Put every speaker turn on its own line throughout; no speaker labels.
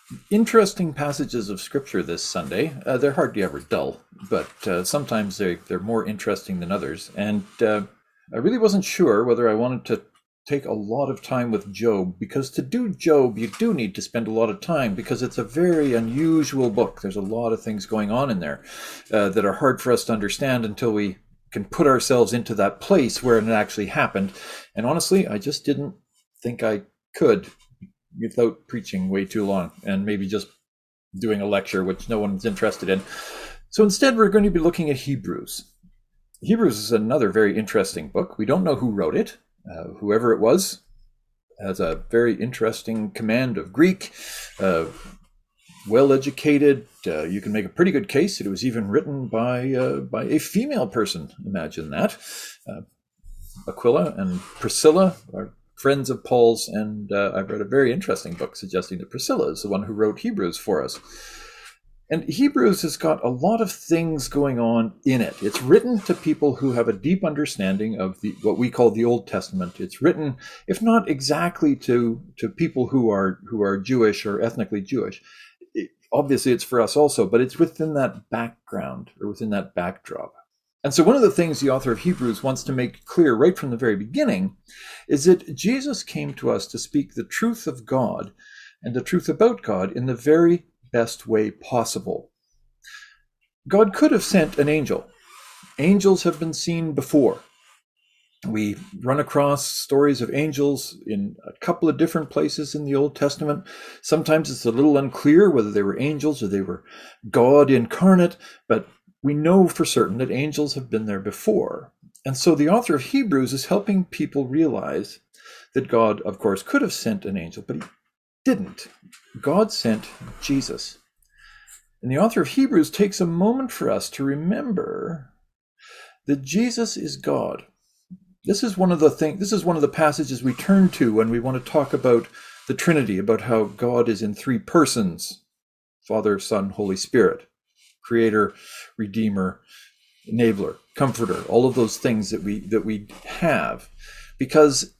Interesting passages of scripture this Sunday. They're hardly ever dull, but sometimes they're more interesting than others. And I really wasn't sure whether I wanted to take a lot of time with Job, because to do Job, you do need to spend a lot of time because it's a very unusual book. There's a lot of things going on in there that are hard for us to understand until we can put ourselves into that place where it actually happened. And honestly, I just didn't think I could without preaching way too long and maybe just doing a lecture, which no one's interested in. So instead, we're going to be looking at Hebrews. Hebrews is another very interesting book. We don't know who wrote it. Whoever it was has a very interesting command of Greek, well educated. You can make a pretty good case that it was even written by a female person. Imagine that. Aquila and Priscilla are friends of Paul's, and I've read a very interesting book suggesting that Priscilla is the one who wrote Hebrews for us. And Hebrews has got a lot of things going on in it. It's written to people who have a deep understanding of what we call the Old Testament. It's written, if not exactly to people who are Jewish or ethnically Jewish. Obviously, it's for us also, but it's within that background or within that backdrop. And so one of the things the author of Hebrews wants to make clear right from the very beginning is that Jesus came to us to speak the truth of God and the truth about God in the very best way possible. God could have sent an angel. Angels have been seen before. We run across stories of angels in a couple of different places in the Old Testament. Sometimes it's a little unclear whether they were angels or they were God incarnate, but we know for certain that angels have been there before. And so the author of Hebrews is helping people realize that God, of course, could have sent an angel, but he didn't. God sent Jesus. And the author of Hebrews takes a moment for us to remember that Jesus is God. This is one of the passages we turn to when we want to talk about the Trinity, about how God is in three persons: Father, Son, Holy Spirit, Creator, Redeemer, Enabler, Comforter, all of those things that we have. Because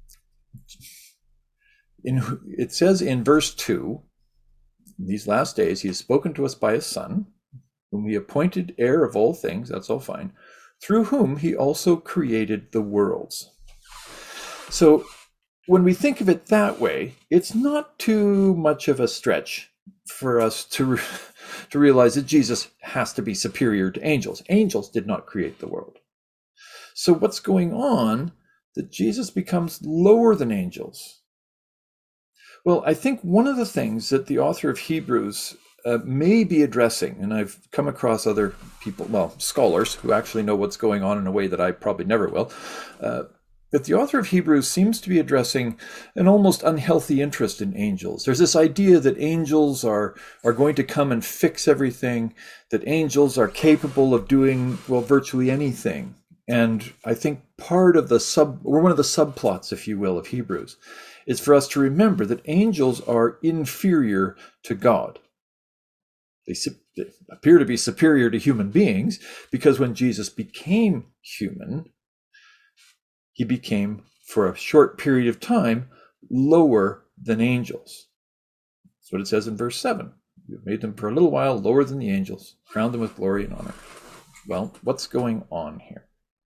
it says in verse 2, in these last days, he has spoken to us by his Son, whom he appointed heir of all things, that's all fine, through whom he also created the worlds. So when we think of it that way, it's not too much of a stretch for us to realize that Jesus has to be superior to angels. Angels did not create the world. So what's going on that Jesus becomes lower than angels? Well, I think one of the things that the author of Hebrews may be addressing, and I've come across other people, well, scholars who actually know what's going on in a way that I probably never will, that the author of Hebrews seems to be addressing an almost unhealthy interest in angels. There's this idea that angels are going to come and fix everything, that angels are capable of doing, well, virtually anything. And I think part of one of the subplots, if you will, of Hebrews is for us to remember that angels are inferior to God. They appear to be superior to human beings because when Jesus became human, he became, for a short period of time, lower than angels. That's what it says in verse 7. You've made them for a little while lower than the angels, crowned them with glory and honor. Well, what's going on here?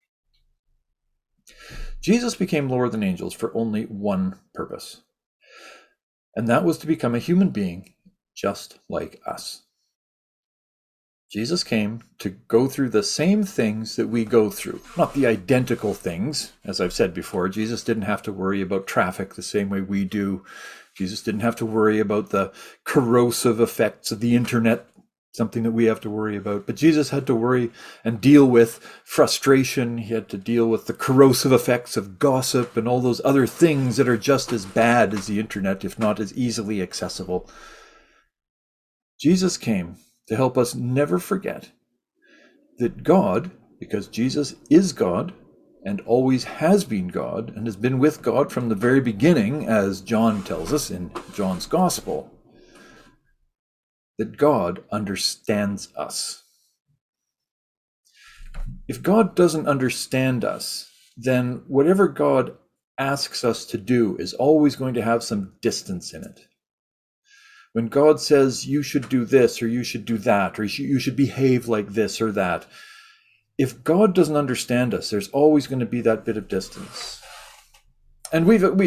Jesus became lower than angels for only one purpose, and that was to become a human being just like us. Jesus came to go through the same things that we go through, not the identical things. As I've said before, Jesus didn't have to worry about traffic the same way we do. Jesus didn't have to worry about the corrosive effects of the internet, something that we have to worry about. But Jesus had to worry and deal with frustration. He had to deal with the corrosive effects of gossip and all those other things that are just as bad as the internet, if not as easily accessible. Jesus came to help us never forget that God, because Jesus is God and always has been God and has been with God from the very beginning, as John tells us in John's Gospel, that God understands us. If God doesn't understand us, then whatever God asks us to do is always going to have some distance in it. When God says you should do this or you should do that, or you should behave like this or that, if God doesn't understand us, there's always going to be that bit of distance. And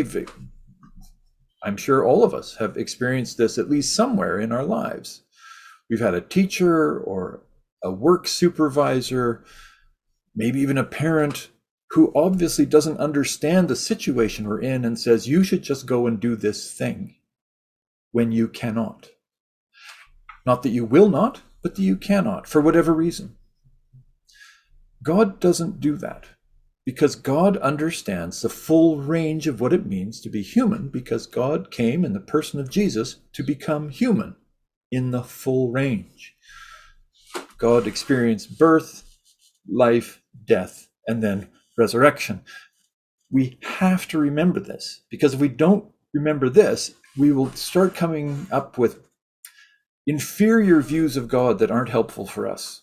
I'm sure all of us have experienced this at least somewhere in our lives. We've had a teacher or a work supervisor, maybe even a parent who obviously doesn't understand the situation we're in and says, you should just go and do this thing when you cannot. Not that you will not, but that you cannot, for whatever reason. God doesn't do that because God understands the full range of what it means to be human, because God came in the person of Jesus to become human in the full range. God experienced birth, life, death, and then resurrection. We have to remember this, because if we don't remember this, we will start coming up with inferior views of God that aren't helpful for us.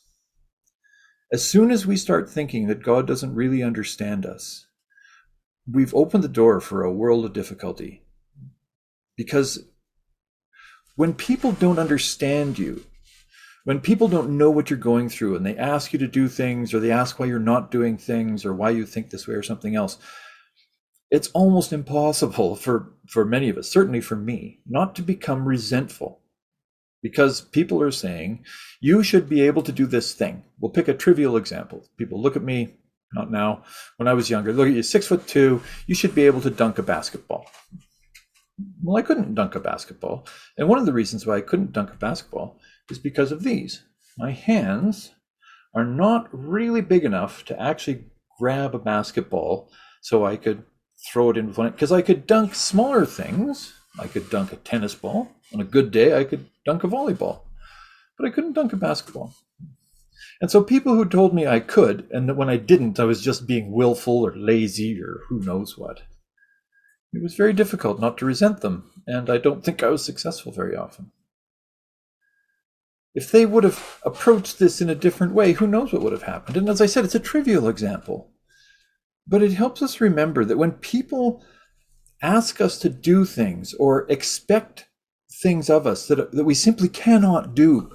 As soon as we start thinking that God doesn't really understand us, we've opened the door for a world of difficulty. Because when people don't understand you, when people don't know what you're going through and they ask you to do things, or they ask why you're not doing things, or why you think this way or something else, it's almost impossible for many of us, certainly for me, not to become resentful. Because people are saying, you should be able to do this thing. We'll pick a trivial example. People look at me, not now, when I was younger, look at you, 6'2", you should be able to dunk a basketball. Well, I couldn't dunk a basketball. And one of the reasons why I couldn't dunk a basketball is because of these. My hands are not really big enough to actually grab a basketball so I could throw it in front, because I could dunk smaller things. I could dunk a tennis ball. On a good day, I could dunk a volleyball, but I couldn't dunk a basketball. And so people who told me I could, and that when I didn't, I was just being willful or lazy or who knows what, it was very difficult not to resent them, and I don't think I was successful very often. If they would have approached this in a different way, who knows what would have happened? And as I said, it's a trivial example, but it helps us remember that when people ask us to do things or expect things of us that we simply cannot do,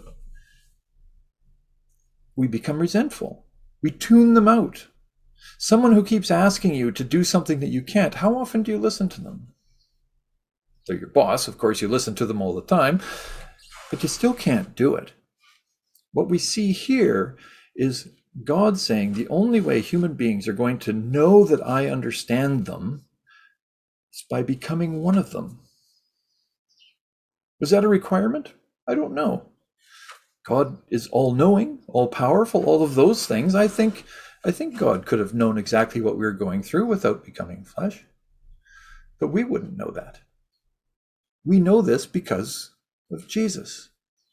we become resentful. We tune them out. Someone who keeps asking you to do something that you can't, how often do you listen to them? They're your boss, of course, you listen to them all the time, but you still can't do it. What we see here is God saying the only way human beings are going to know that I understand them is by becoming one of them. Was that a requirement? I don't know. God is all-knowing, all-powerful, all of those things. I think God could have known exactly what we were going through without becoming flesh. But we wouldn't know that. We know this because of Jesus.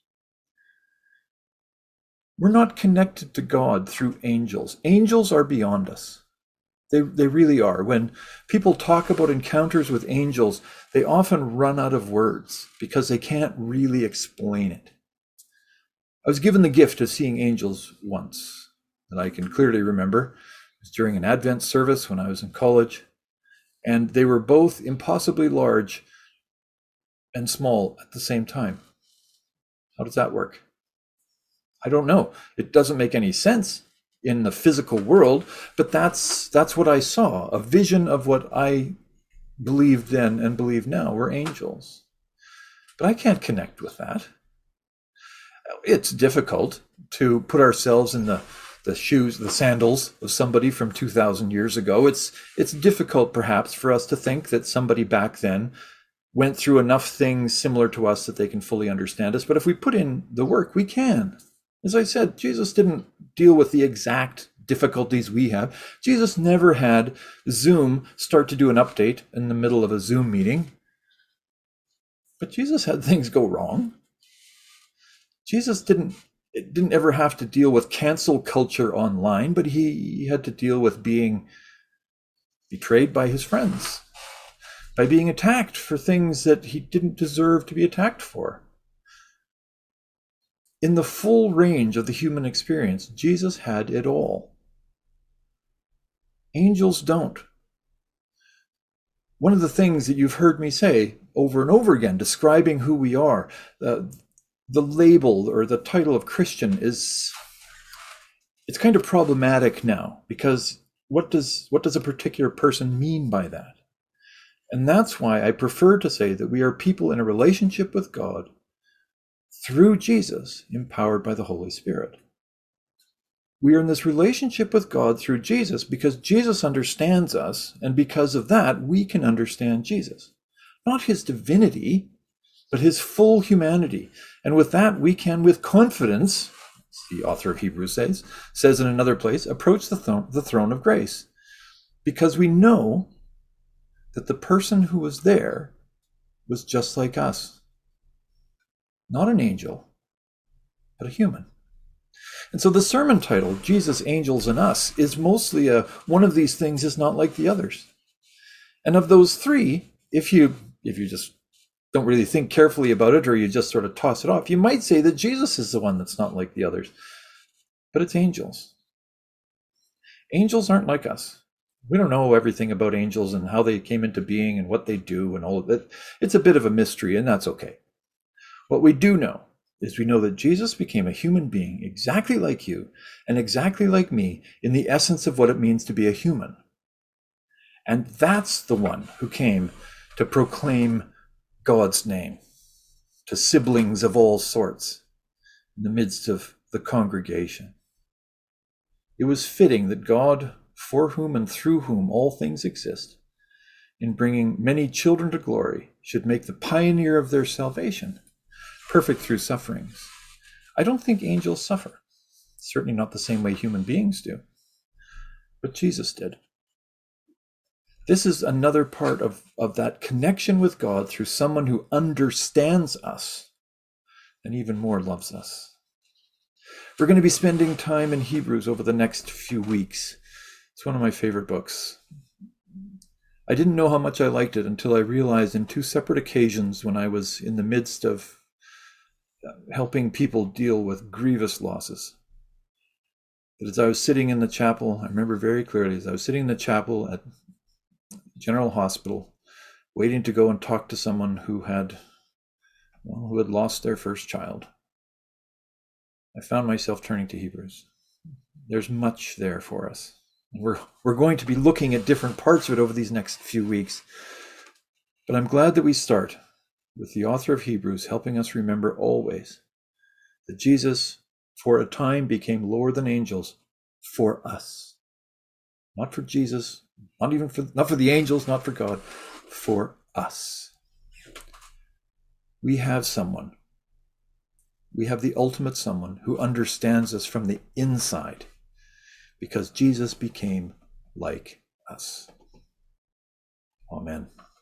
We're not connected to God through angels. Angels are beyond us. They really are. When people talk about encounters with angels, they often run out of words because they can't really explain it. I was given the gift of seeing angels once that I can clearly remember. It was during an Advent service when I was in college, and they were both impossibly large and small at the same time. How does that work? I don't know. It doesn't make any sense in the physical world, but that's what I saw, a vision of what I believed then and believe now were angels. But I can't connect with that. It's difficult to put ourselves in the shoes, the sandals of somebody from 2,000 years ago. It's difficult perhaps for us to think that somebody back then went through enough things similar to us that they can fully understand us. But if we put in the work, we can. As I said, Jesus didn't deal with the exact difficulties we have. Jesus never had Zoom start to do an update in the middle of a Zoom meeting. But Jesus had things go wrong. Jesus didn't ever have to deal with cancel culture online, but he had to deal with being betrayed by his friends, by being attacked for things that he didn't deserve to be attacked for. In the full range of the human experience, Jesus had it all. Angels don't. One of the things that you've heard me say over and over again, describing who we are. The label or the title of Christian it's kind of problematic now, because what does a particular person mean by that? And that's why I prefer to say that we are people in a relationship with God through Jesus, empowered by the Holy Spirit. We are in this relationship with God through Jesus because Jesus understands us, and because of that, we can understand Jesus. Not his divinity, but his full humanity. And with that, we can, with confidence, the author of Hebrews says in another place, approach the throne of grace, because we know that the person who was there was just like us. Not an angel, but a human. And so the sermon title, Jesus, Angels, and Us, is mostly one of these things is not like the others. And of those three, if you just don't really think carefully about it, or you just sort of toss it off, you might say that Jesus is the one that's not like the others. But it's angels. Angels aren't like us. We don't know everything about angels and how they came into being and what they do and all of that. It's a bit of a mystery, and that's okay. What we do know is we know that Jesus became a human being exactly like you and exactly like me in the essence of what it means to be a human. And that's the one who came to proclaim God's name to siblings of all sorts in the midst of the congregation. It was fitting that God, for whom and through whom all things exist, in bringing many children to glory, should make the pioneer of their salvation perfect through sufferings. I don't think angels suffer. Certainly not the same way human beings do. But Jesus did. This is another part of that connection with God through someone who understands us and even more loves us. We're going to be spending time in Hebrews over the next few weeks. It's one of my favorite books. I didn't know how much I liked it until I realized in two separate occasions when I was in the midst of helping people deal with grievous losses. But as I was sitting in the chapel, I remember very clearly, as I was sitting in the chapel at General Hospital, waiting to go and talk to someone who had lost their first child, I found myself turning to Hebrews. There's much there for us. We're going to be looking at different parts of it over these next few weeks. But I'm glad that we start with the author of Hebrews helping us remember always that Jesus, for a time, became lower than angels for us. Not for Jesus, not for the angels, not for God, for us. We have someone. We have the ultimate someone who understands us from the inside, because Jesus became like us. Amen.